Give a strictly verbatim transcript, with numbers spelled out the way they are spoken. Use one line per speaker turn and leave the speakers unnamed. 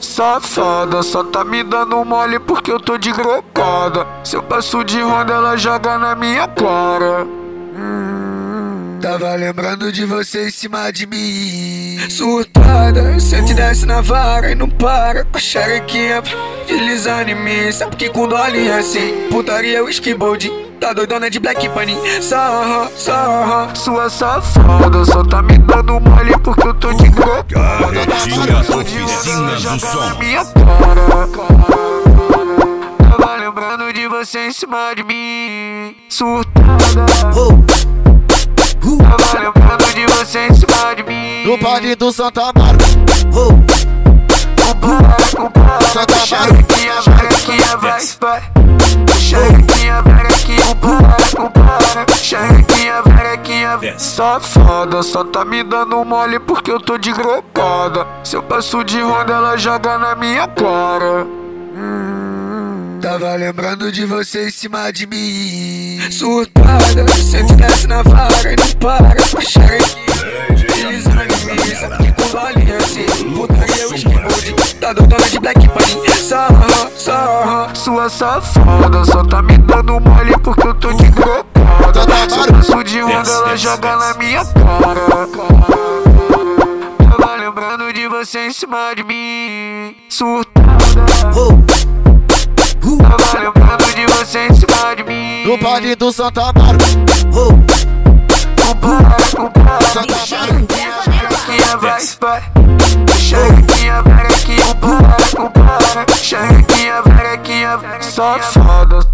Safada, só tá me dando mole porque eu tô de grecada. Se eu passo de ronda, ela joga na minha cara. Hum, tava lembrando de você em cima de mim. Surtada, sente e desce na vara e não para. Com a xerequinha deslizando em mim. Sabe que com dole é assim. Putaria, whisky, bold. Tá doidona de Black Bunny. Sarra, sarra. Sua safada, só tá me dando mole porque eu tô de grecada.
Carretinha Oficina do Som.
Minha cara. Tava lembrando de você em cima de mim. Surtada. Tava lembrando de você em cima de mim.
No parque do Santa Amaro.
Compara, compara.
Santa Amaro.
Xerequinha, xerequinha, vai, vai. Xerequinha, xerequinha, compara, compara. Xerequinha, xerequinha. Safada, só tá me dando mole porque eu tô de grecada. Se eu passo de ronda, ela joga na minha cara. Hum, tava lembrando de você em cima de mim. Surtada, sente e desce na vara e não para. Com a xerequinha deslizando em mim. Sabe que com dole assim. Putaria, whisky, bold. Tá doidona de Black Bunny. Sarra, sarra. Sua safada, só tá me dando mole porque eu tô de grecada. Se eu passo de onda, ela joga na minha cara. Tava lembrando de você em cima de mim. Surtada. Tava lembrando de você em cima de mim.
No parque do Santa Amaro.
Compara, compara.
Santa Amaro.
Xerequinha, vai, vai. Xerequinha, xerequinha, compara, compara. Xerequinha, xerequinha, safada.